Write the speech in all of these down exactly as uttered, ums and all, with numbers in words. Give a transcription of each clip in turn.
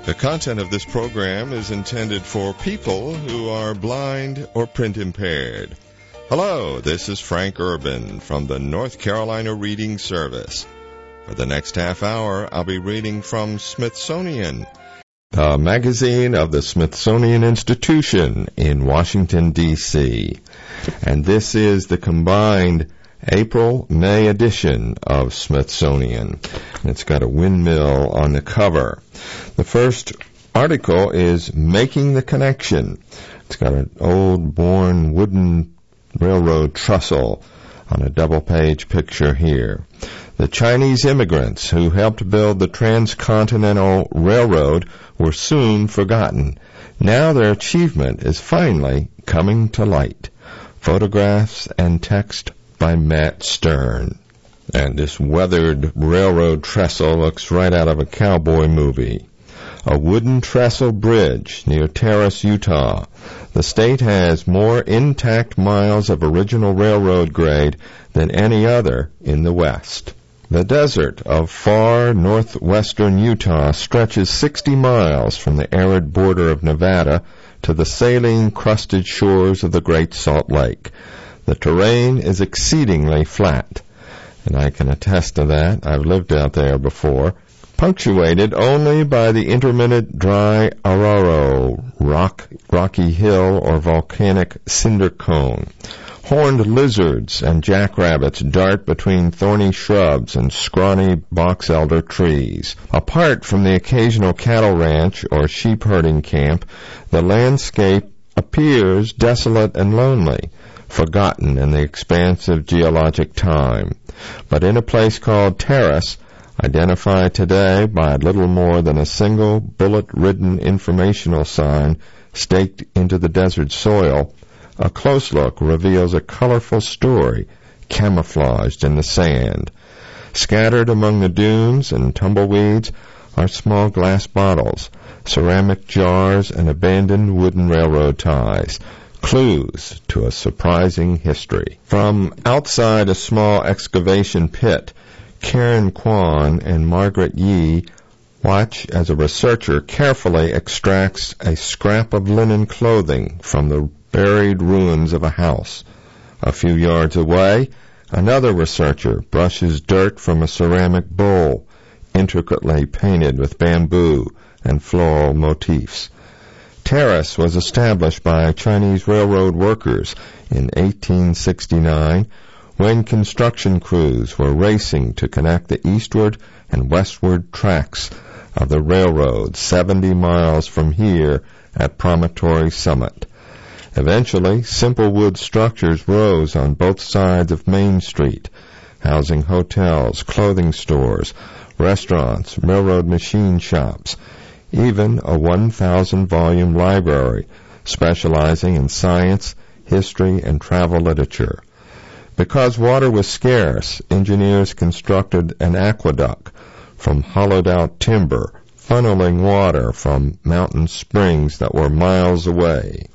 The content of this program is intended for people who are blind or print impaired. Hello, this is Frank Urban from the North Carolina Reading Service. For the next half hour, I'll be reading from Smithsonian, the magazine of the Smithsonian Institution in Washington, D C And this is the combined April-May edition of Smithsonian. It's got a windmill on the cover. The first article is Making the Connection. It's got an old worn wooden railroad trestle on a double-page picture here. The Chinese immigrants who helped build the Transcontinental Railroad were soon forgotten. Now their achievement is finally coming to light. Photographs and text by Matt Stern. And this weathered railroad trestle looks right out of a cowboy movie. A wooden trestle bridge near Terrace, Utah. The state has more intact miles of original railroad grade than any other in the West. The desert of far northwestern Utah stretches sixty miles from the arid border of Nevada to the saline-crusted shores of the Great Salt Lake. The terrain is exceedingly flat, and I can attest to that. I've lived out there before. Punctuated only by the intermittent dry Araro, rock, rocky hill, or volcanic cinder cone. Horned lizards and jackrabbits dart between thorny shrubs and scrawny box elder trees. Apart from the occasional cattle ranch or sheep herding camp, the landscape appears desolate and lonely, forgotten in the expanse of geologic time. But in a place called Terrace, identified today by little more than a single bullet-ridden informational sign staked into the desert soil, a close look reveals a colorful story camouflaged in the sand. Scattered among the dunes and tumbleweeds are small glass bottles, ceramic jars, and abandoned wooden railroad ties, clues to a surprising history. From outside a small excavation pit, Karen Kwan and Margaret Yee watch as a researcher carefully extracts a scrap of linen clothing from the buried ruins of a house. A few yards away, another researcher brushes dirt from a ceramic bowl, intricately painted with bamboo and floral motifs. Terrace was established by Chinese railroad workers in eighteen sixty-nine when construction crews were racing to connect the eastward and westward tracks of the railroad seventy miles from here at Promontory Summit. Eventually, simple wood structures rose on both sides of Main Street, housing hotels, clothing stores, restaurants, railroad machine shops, even a one thousand volume library specializing in science, history, and travel literature. Because water was scarce, engineers constructed an aqueduct from hollowed-out timber, funneling water from mountain springs that were miles away.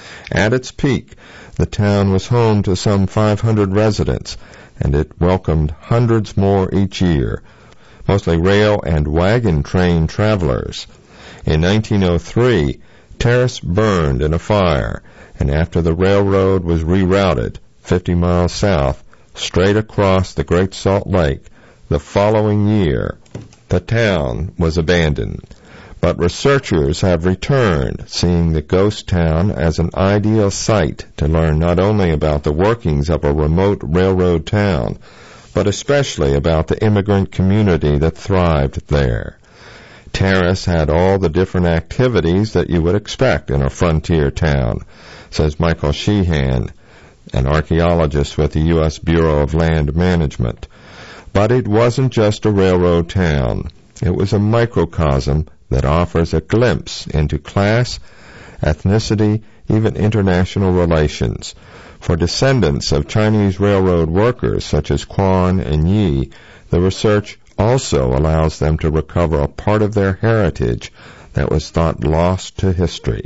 At its peak, the town was home to some five hundred residents, and it welcomed hundreds more each year, mostly rail and wagon train travelers. In nineteen oh three, Terrace burned in a fire, and after the railroad was rerouted fifty miles south, straight across the Great Salt Lake, the following year, the town was abandoned. But researchers have returned, seeing the ghost town as an ideal site to learn not only about the workings of a remote railroad town, but especially about the immigrant community that thrived there. Terrace had all the different activities that you would expect in a frontier town, says Michael Sheehan, an archaeologist with the U S Bureau of Land Management. But it wasn't just a railroad town. It was a microcosm that offers a glimpse into class, ethnicity, even international relations. For descendants of Chinese railroad workers such as Kwan and Yi, the research also allows them to recover a part of their heritage that was thought lost to history.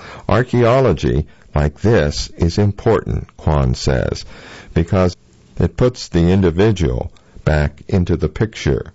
Archaeology like this is important, Kwan says, because it puts the individual back into the picture.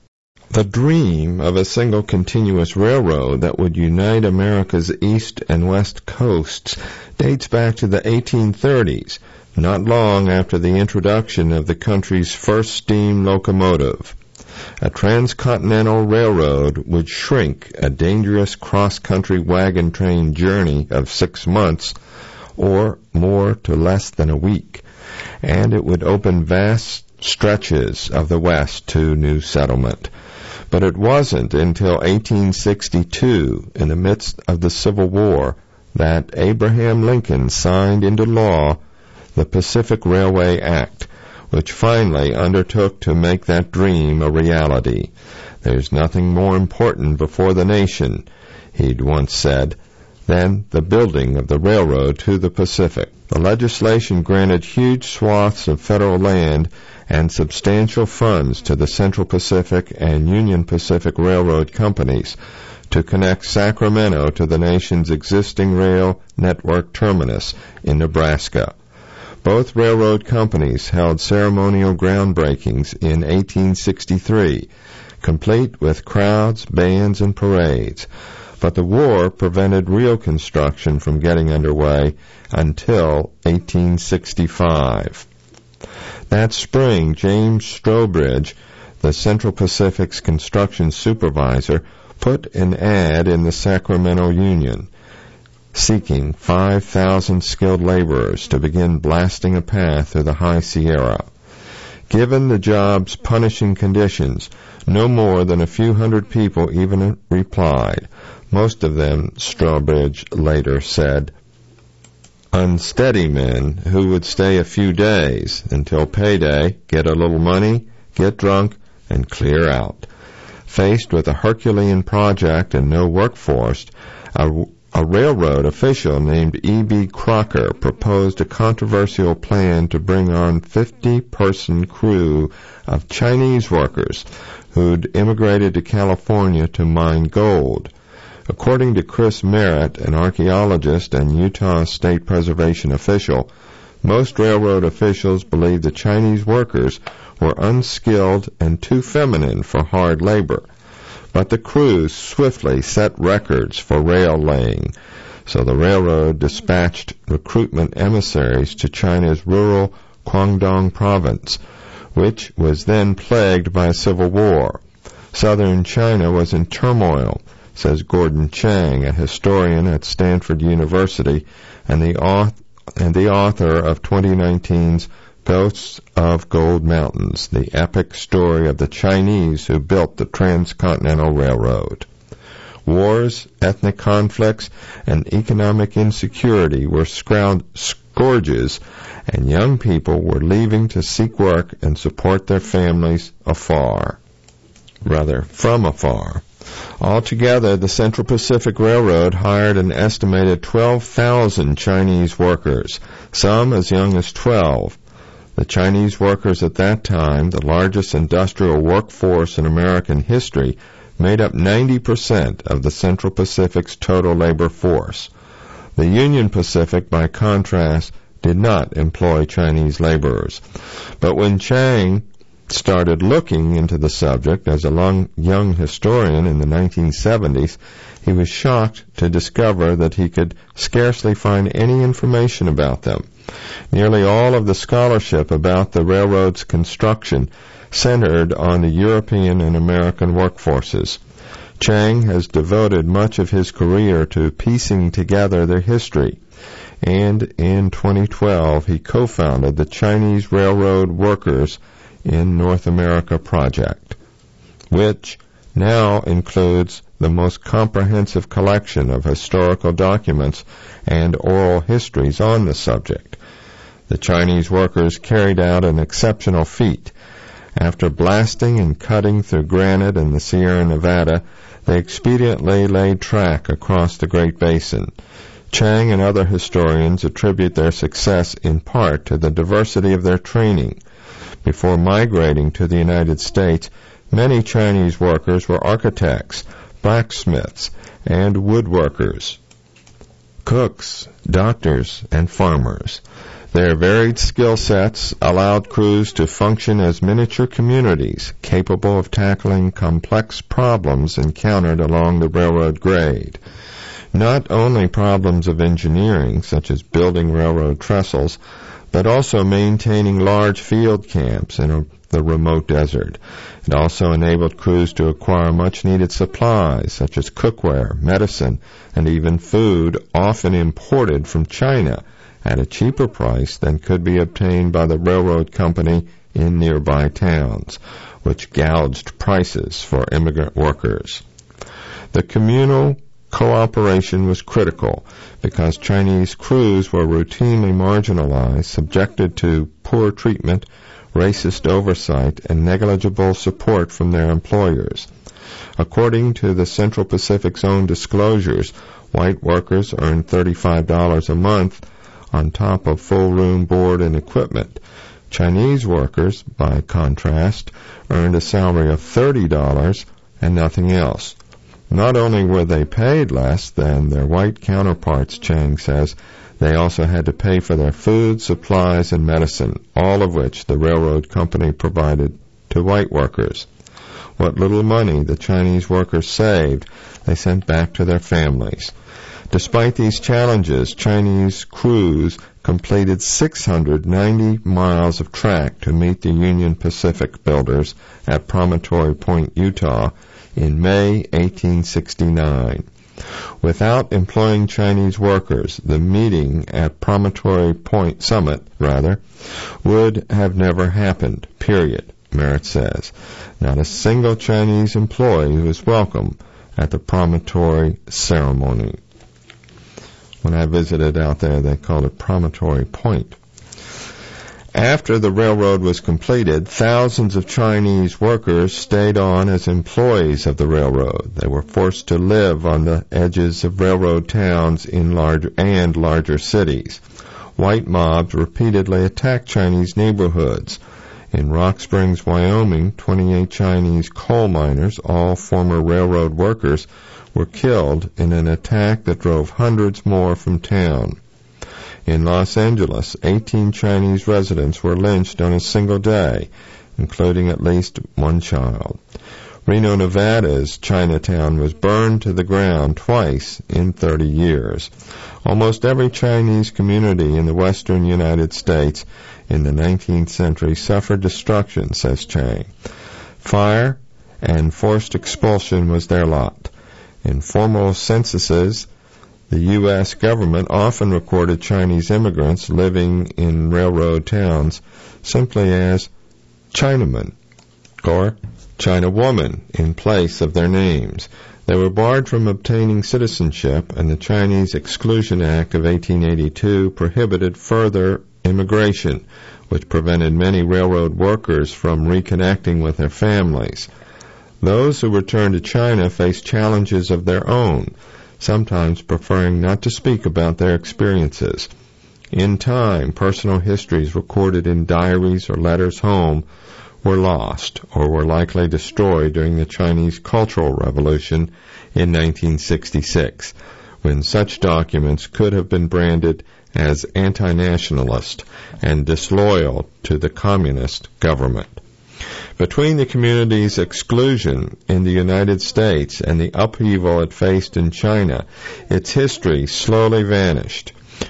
The dream of a single continuous railroad that would unite America's east and west coasts dates back to the eighteen thirties, not long after the introduction of the country's first steam locomotive. A transcontinental railroad would shrink a dangerous cross-country wagon train journey of six months or more to less than a week, and it would open vast stretches of the West to new settlement. But it wasn't until eighteen sixty-two, in the midst of the Civil War, that Abraham Lincoln signed into law the Pacific Railway Act, which finally undertook to make that dream a reality. There's nothing more important before the nation, he'd once said, than the building of the railroad to the Pacific. The legislation granted huge swaths of federal land and substantial funds to the Central Pacific and Union Pacific Railroad companies to connect Sacramento to the nation's existing rail network terminus in Nebraska. Both railroad companies held ceremonial groundbreakings in eighteen sixty-three, complete with crowds, bands, and parades. But the war prevented real construction from getting underway until eighteen sixty-five. That spring, James Strobridge, the Central Pacific's construction supervisor, put an ad in the Sacramento Union seeking five thousand skilled laborers to begin blasting a path through the High Sierra. Given the job's punishing conditions, no more than a few hundred people even replied. Most of them, Strobridge later said, unsteady men who would stay a few days until payday, get a little money, get drunk, and clear out. Faced with a Herculean project and no workforce, a A railroad official named E B Crocker proposed a controversial plan to bring on fifty-person crew of Chinese workers who'd immigrated to California to mine gold. According to Chris Merritt, an archaeologist and Utah State Preservation official, most railroad officials believed the Chinese workers were unskilled and too feminine for hard labor. But the crews swiftly set records for rail laying, so the railroad dispatched recruitment emissaries to China's rural Guangdong province, which was then plagued by a civil war. Southern China was in turmoil, says Gordon Chang, a historian at Stanford University and the author, and the author of twenty nineteen's Ghosts of Gold Mountains, the epic story of the Chinese who built the Transcontinental Railroad. Wars, ethnic conflicts, and economic insecurity were scourges, and young people were leaving to seek work and support their families afar. Rather, from afar. Altogether, the Central Pacific Railroad hired an estimated twelve thousand Chinese workers, some as young as twelve. The Chinese workers at that time, the largest industrial workforce in American history, made up ninety percent of the Central Pacific's total labor force. The Union Pacific, by contrast, did not employ Chinese laborers. But when Chang started looking into the subject as a long, young historian in the nineteen seventies, he was shocked to discover that he could scarcely find any information about them. Nearly all of the scholarship about the railroad's construction centered on the European and American workforces. Chang has devoted much of his career to piecing together their history, and in twenty twelve he co-founded the Chinese Railroad Workers in North America project, which now includes the most comprehensive collection of historical documents and oral histories on the subject. The Chinese workers carried out an exceptional feat. After blasting and cutting through granite in the Sierra Nevada, they expediently laid track across the Great Basin. Chang and other historians attribute their success in part to the diversity of their training. Before migrating to the United States, many Chinese workers were architects, blacksmiths, and woodworkers, cooks, doctors, and farmers. Their varied skill sets allowed crews to function as miniature communities capable of tackling complex problems encountered along the railroad grade. Not only problems of engineering, such as building railroad trestles, but also maintaining large field camps in a, the remote desert. It also enabled crews to acquire much-needed supplies, such as cookware, medicine, and even food, often imported from China, at a cheaper price than could be obtained by the railroad company in nearby towns, which gouged prices for immigrant workers. The communal cooperation was critical because Chinese crews were routinely marginalized, subjected to poor treatment, racist oversight, and negligible support from their employers. According to the Central Pacific's own disclosures, white workers earned thirty-five dollars a month on top of full room, board, and equipment. Chinese workers, by contrast, earned a salary of thirty dollars and nothing else. Not only were they paid less than their white counterparts, Chang says, they also had to pay for their food, supplies, and medicine, all of which the railroad company provided to white workers. What little money the Chinese workers saved, they sent back to their families. Despite these challenges, Chinese crews completed six hundred ninety miles of track to meet the Union Pacific builders at Promontory Point, Utah, in May eighteen sixty-nine. Without employing Chinese workers, the meeting at Promontory Point Summit, rather, would have never happened, period, Merritt says. Not a single Chinese employee was welcome at the Promontory ceremony. When I visited out there, they called it Promontory Point. After the railroad was completed, thousands of Chinese workers stayed on as employees of the railroad. They were forced to live on the edges of railroad towns in large and larger cities. White mobs repeatedly attacked Chinese neighborhoods. In Rock Springs, Wyoming, twenty-eight Chinese coal miners, all former railroad workers, were killed in an attack that drove hundreds more from town. In Los Angeles, eighteen Chinese residents were lynched on a single day, including at least one child. Reno, Nevada's Chinatown was burned to the ground twice in thirty years. Almost every Chinese community in the western United States in the nineteenth century suffered destruction, says Chang. Fire and forced expulsion was their lot. In formal censuses, the U S government often recorded Chinese immigrants living in railroad towns simply as Chinaman or Chinawoman in place of their names. They were barred from obtaining citizenship, and the Chinese Exclusion Act of eighteen eighty-two prohibited further immigration, which prevented many railroad workers from reconnecting with their families. Those who returned to China faced challenges of their own, sometimes preferring not to speak about their experiences. In time, personal histories recorded in diaries or letters home were lost or were likely destroyed during the Chinese Cultural Revolution in nineteen sixty-six, when such documents could have been branded as anti-nationalist and disloyal to the communist government. Between the community's exclusion in the United States and the upheaval it faced in China, its history slowly vanished.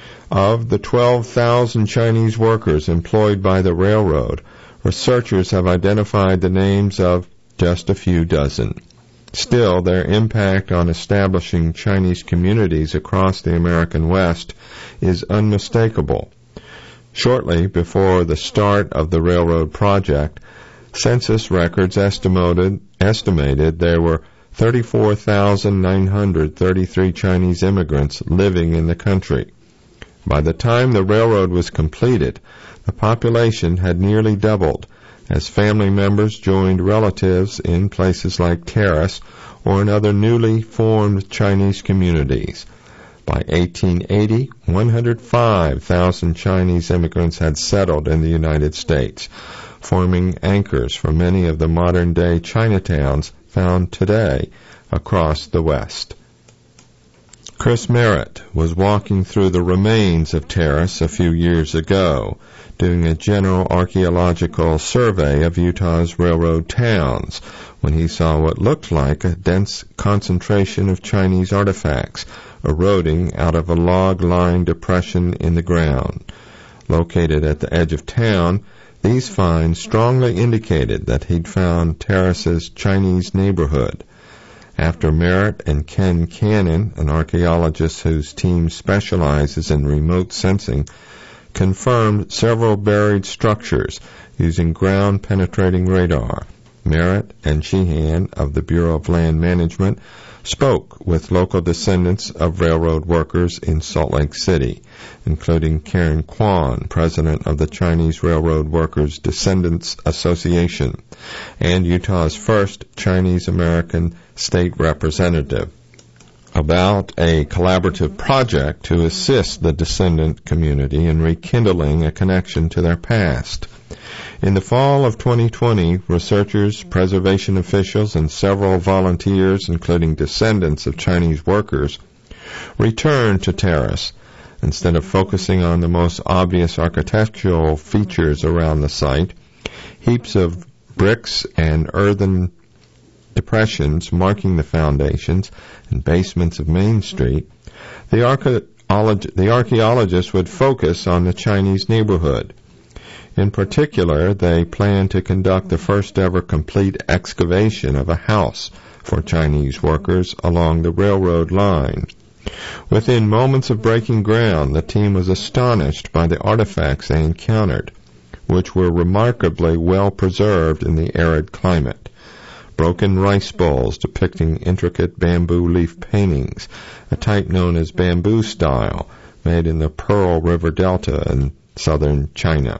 Of the twelve thousand Chinese workers employed by the railroad, researchers have identified the names of just a few dozen. Still, their impact on establishing Chinese communities across the American West is unmistakable. Shortly before the start of the railroad project, census records estimated, estimated there were thirty-four thousand nine hundred thirty-three Chinese immigrants living in the country. By the time the railroad was completed, the population had nearly doubled, as family members joined relatives in places like Terrace or in other newly formed Chinese communities. By eighteen eighty, one hundred five thousand Chinese immigrants had settled in the United States, forming anchors for many of the modern-day Chinatowns found today across the West. Chris Merritt was walking through the remains of Terrace a few years ago, doing a general archaeological survey of Utah's railroad towns, when he saw what looked like a dense concentration of Chinese artifacts eroding out of a log-lined depression in the ground. Located at the edge of town, these finds strongly indicated that he'd found Terrace's Chinese neighborhood. After Merritt and Ken Cannon, an archaeologist whose team specializes in remote sensing, confirmed several buried structures using ground-penetrating radar, Merritt and Sheehan of the Bureau of Land Management spoke with local descendants of railroad workers in Salt Lake City, including Karen Kwan, president of the Chinese Railroad Workers Descendants Association, and Utah's first Chinese-American state representative, about a collaborative project to assist the descendant community in rekindling a connection to their past. In the fall of twenty twenty, researchers, preservation officials, and several volunteers, including descendants of Chinese workers, returned to Terrace. Instead of focusing on the most obvious architectural features around the site, heaps of bricks and earthen depressions marking the foundations and basements of Main Street, the, archeolog- the archaeologists would focus on the Chinese neighborhood. In particular, they plan to conduct the first ever complete excavation of a house for Chinese workers along the railroad line. Within moments of breaking ground, the team was astonished by the artifacts they encountered, which were remarkably well preserved in the arid climate. Broken rice bowls depicting intricate bamboo leaf paintings, a type known as bamboo style, made in the Pearl River Delta in southern China,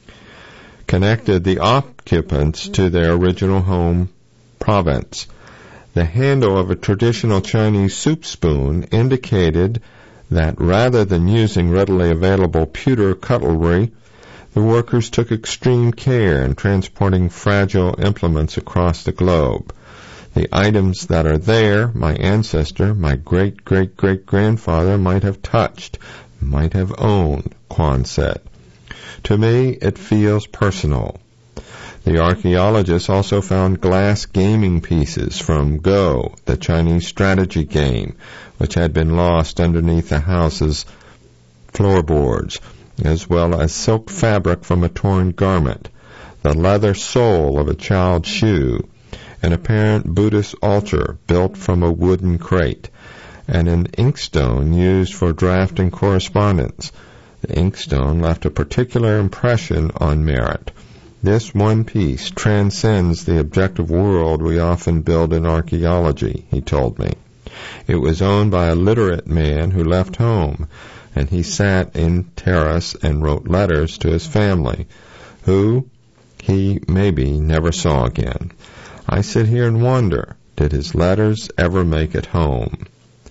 connected the occupants to their original home province. The handle of a traditional Chinese soup spoon indicated that rather than using readily available pewter cutlery, the workers took extreme care in transporting fragile implements across the globe. The items that are there, my ancestor, my great-great-great-grandfather might have touched, might have owned, Kwan said. To me, it feels personal. The archaeologists also found glass gaming pieces from Go, the Chinese strategy game, which had been lost underneath the house's floorboards, as well as silk fabric from a torn garment, the leather sole of a child's shoe, an apparent Buddhist altar built from a wooden crate, and an inkstone used for drafting correspondence. The inkstone left a particular impression on Merritt. This one piece transcends the objective world we often build in archaeology, he told me. It was owned by a literate man who left home, and he sat in Terrace and wrote letters to his family, who he maybe never saw again. I sit here and wonder, did his letters ever make it home?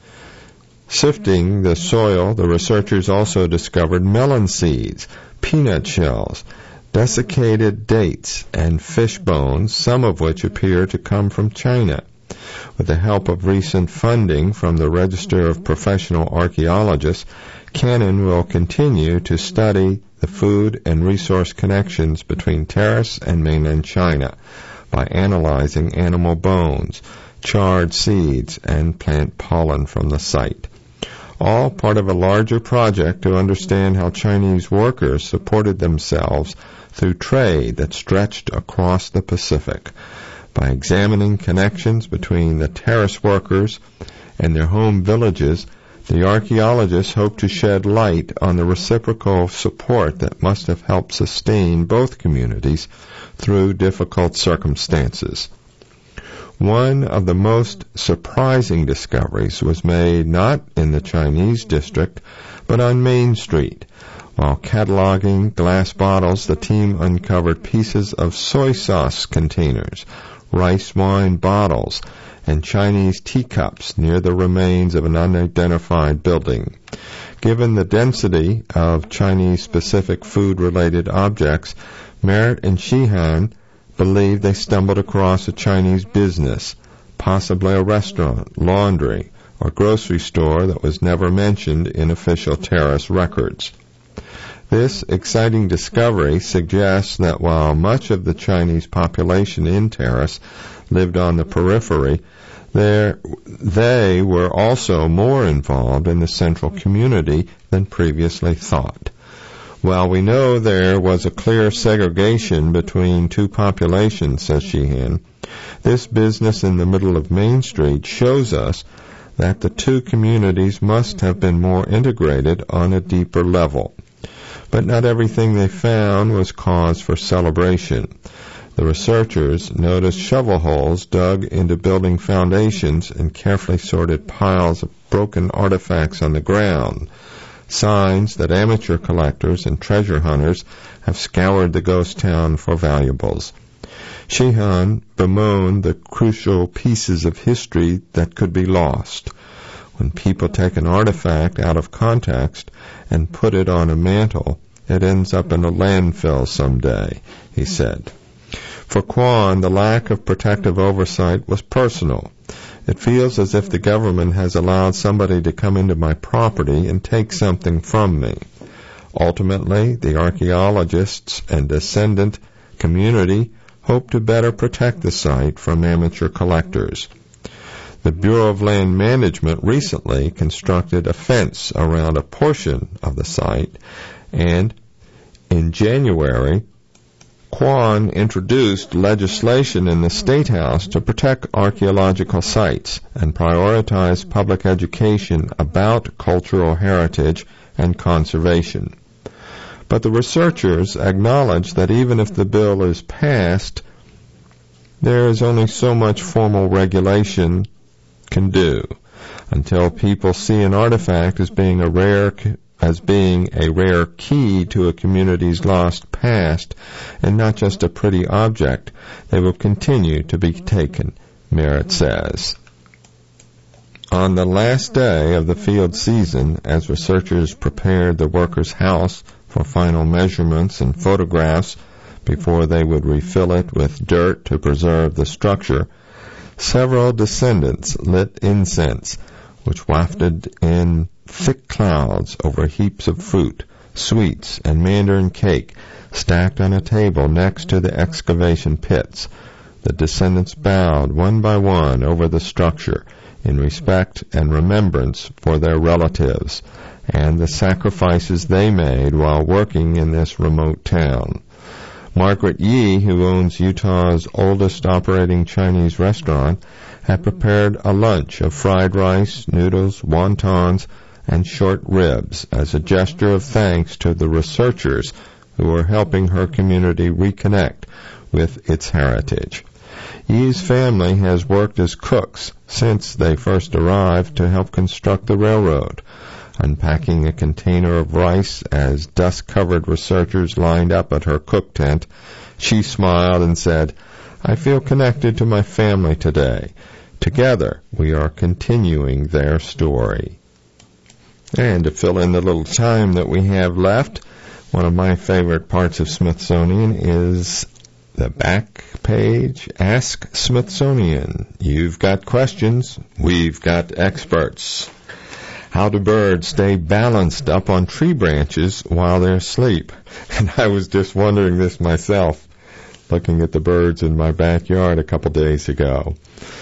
Sifting the soil, the researchers also discovered melon seeds, peanut shells, desiccated dates, and fish bones, some of which appear to come from China. With the help of recent funding from the Register of Professional Archaeologists, Cannon will continue to study the food and resource connections between Terrace and mainland China by analyzing animal bones, charred seeds, and plant pollen from the site. All part of a larger project to understand how Chinese workers supported themselves through trade that stretched across the Pacific. By examining connections between the Terrace workers and their home villages, the archaeologists hope to shed light on the reciprocal support that must have helped sustain both communities through difficult circumstances. One of the most surprising discoveries was made not in the Chinese district, but on Main Street. While cataloging glass bottles, the team uncovered pieces of soy sauce containers, rice wine bottles, and Chinese teacups near the remains of an unidentified building. Given the density of Chinese-specific food-related objects, Merritt and Sheehan believe they stumbled across a Chinese business, possibly a restaurant, laundry, or grocery store that was never mentioned in official terrace records. This exciting discovery suggests that while much of the Chinese population in Terrace lived on the periphery, there, they were also more involved in the central community than previously thought. While we know there was a clear segregation between two populations, says Sheehan, this business in the middle of Main Street shows us that the two communities must have been more integrated on a deeper level. But not everything they found was cause for celebration. The researchers noticed shovel holes dug into building foundations and carefully sorted piles of broken artifacts on the ground, signs that amateur collectors and treasure hunters have scoured the ghost town for valuables. Sheehan bemoaned the crucial pieces of history that could be lost. When people take an artifact out of context and put it on a mantle, it ends up in a landfill someday, he said. For Quan, the lack of protective oversight was personal. It feels as if the government has allowed somebody to come into my property and take something from me. Ultimately, the archaeologists and descendant community hope to better protect the site from amateur collectors. The Bureau of Land Management recently constructed a fence around a portion of the site, and in January, Quan introduced legislation in the State House to protect archaeological sites and prioritize public education about cultural heritage and conservation. But the researchers acknowledge that even if the bill is passed, there is only so much formal regulation can do until people see an artifact as being a rare as being a rare key to a community's lost past and not just a pretty object. They will continue to be taken, Merritt says. On the last day of the field season, as researchers prepared the workers' house for final measurements and photographs before they would refill it with dirt to preserve the structure, several descendants lit incense, which wafted in thick clouds over heaps of fruit, sweets, and mandarin cake stacked on a table next to the excavation pits. The descendants bowed one by one over the structure in respect and remembrance for their relatives and the sacrifices they made while working in this remote town. Margaret Yi, who owns Utah's oldest operating Chinese restaurant, had prepared a lunch of fried rice, noodles, wontons, and short ribs as a gesture of thanks to the researchers who were helping her community reconnect with its heritage. Yi's family has worked as cooks since they first arrived to help construct the railroad. Unpacking a container of rice as dust-covered researchers lined up at her cook tent, she smiled and said, "I feel connected to my family today. Together, we are continuing their story." And to fill in the little time that we have left, one of my favorite parts of Smithsonian is the back page, Ask Smithsonian. You've got questions, we've got experts. How do birds stay balanced up on tree branches while they're asleep? And I was just wondering this myself, looking at the birds in my backyard a couple days ago.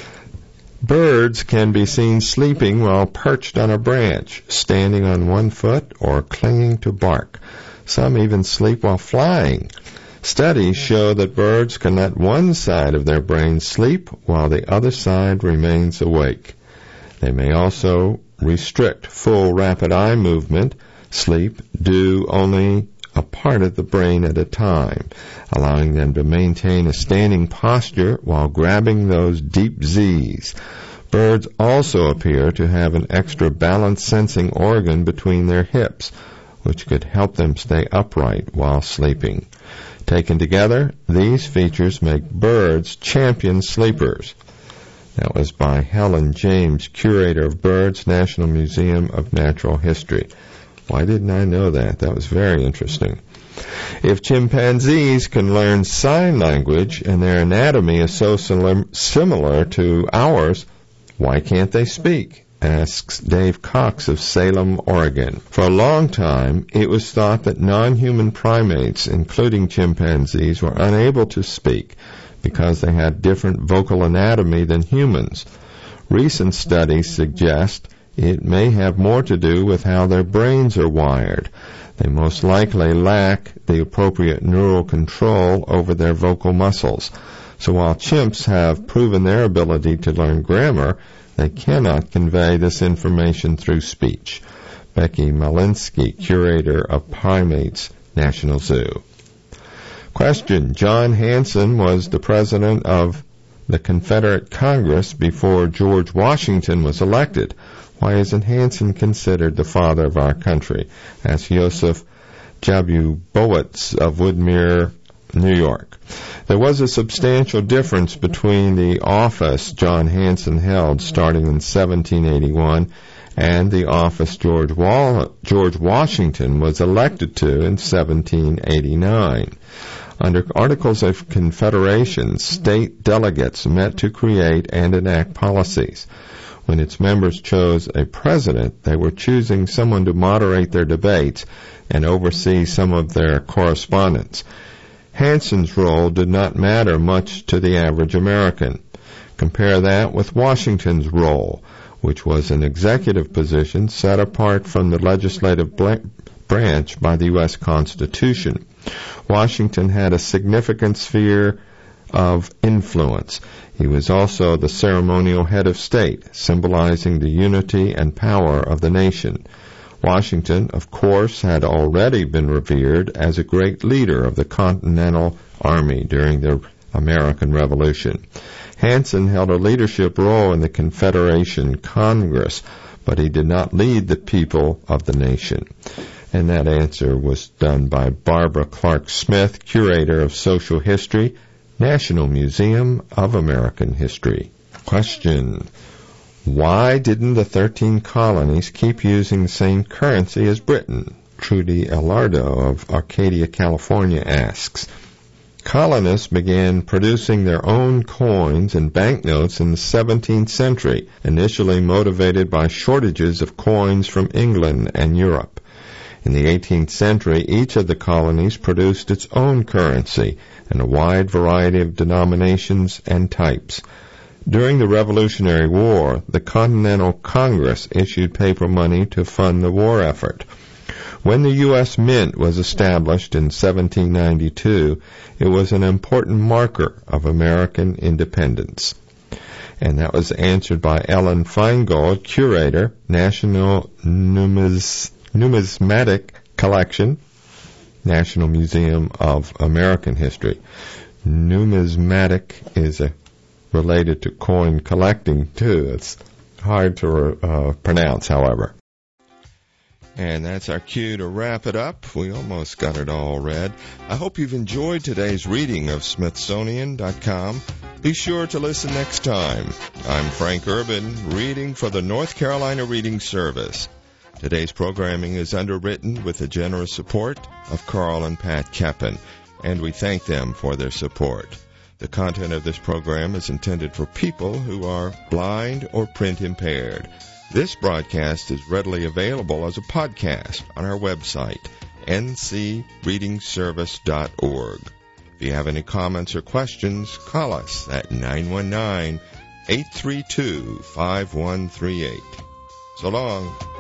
Birds can be seen sleeping while perched on a branch, standing on one foot, or clinging to bark. Some even sleep while flying. Studies show that birds can let one side of their brain sleep while the other side remains awake. They may also restrict full rapid eye movement. Sleep do only a part of the brain at a time, allowing them to maintain a standing posture while grabbing those deep Z's. Birds also appear to have an extra balance sensing organ between their hips, which could help them stay upright while sleeping. Taken together, these features make birds champion sleepers. That was by Helen James, curator of Birds, National Museum of Natural History. Why didn't I know that? That was very interesting. If chimpanzees can learn sign language and their anatomy is so similar to ours, why can't they speak? asks Dave Cox of Salem, Oregon. For a long time, it was thought that non-human primates, including chimpanzees, were unable to speak because they had different vocal anatomy than humans. Recent studies suggest it may have more to do with how their brains are wired. They most likely lack the appropriate neural control over their vocal muscles. So while chimps have proven their ability to learn grammar, they cannot convey this information through speech. Becky Malinsky, curator of Primates, National Zoo. Question. John Hanson was the president of the Confederate Congress before George Washington was elected. Why isn't Hanson considered the father of our country? Asked Joseph Jabubowitz of Woodmere, New York. There was a substantial difference between the office John Hanson held starting in seventeen eighty-one and the office George, Wall- George Washington was elected to in seventeen eighty-nine. Under Articles of Confederation, state delegates met to create and enact policies. When its members chose a president, they were choosing someone to moderate their debates and oversee some of their correspondence. Hanson's role did not matter much to the average American. Compare that with Washington's role, which was an executive position set apart from the legislative branch by the U S Constitution. Washington had a significant sphere of influence. He was also the ceremonial head of state, symbolizing the unity and power of the nation. Washington, of course, had already been revered as a great leader of the Continental Army during the American Revolution. Hanson held a leadership role in the Confederation Congress, but he did not lead the people of the nation. And that answer was done by Barbara Clark Smith, curator of social history, National Museum of American History. Question. Why didn't the thirteen colonies keep using the same currency as Britain? Trudy Elardo of Arcadia, California asks. Colonists began producing their own coins and banknotes in the seventeenth century, initially motivated by shortages of coins from England and Europe. In the eighteenth century, each of the colonies produced its own currency in a wide variety of denominations and types. During the Revolutionary War, the Continental Congress issued paper money to fund the war effort. When the U S Mint was established in seventeen ninety-two, it was an important marker of American independence. And that was answered by Ellen Feingold, curator, National Numis- Numismatic Collection, National Museum of American History. Numismatic is a, related to coin collecting, too. It's hard to uh, pronounce, however. And that's our cue to wrap it up. We almost got it all read. I hope you've enjoyed today's reading of Smithsonian dot com. Be sure to listen next time. I'm Frank Urban, reading for the North Carolina Reading Service. Today's programming is underwritten with the generous support of Carl and Pat Keppen, and we thank them for their support. The content of this program is intended for people who are blind or print impaired. This broadcast is readily available as a podcast on our website, n c reading service dot org. If you have any comments or questions, call us at nine one nine, eight three two, five one three eight. So long.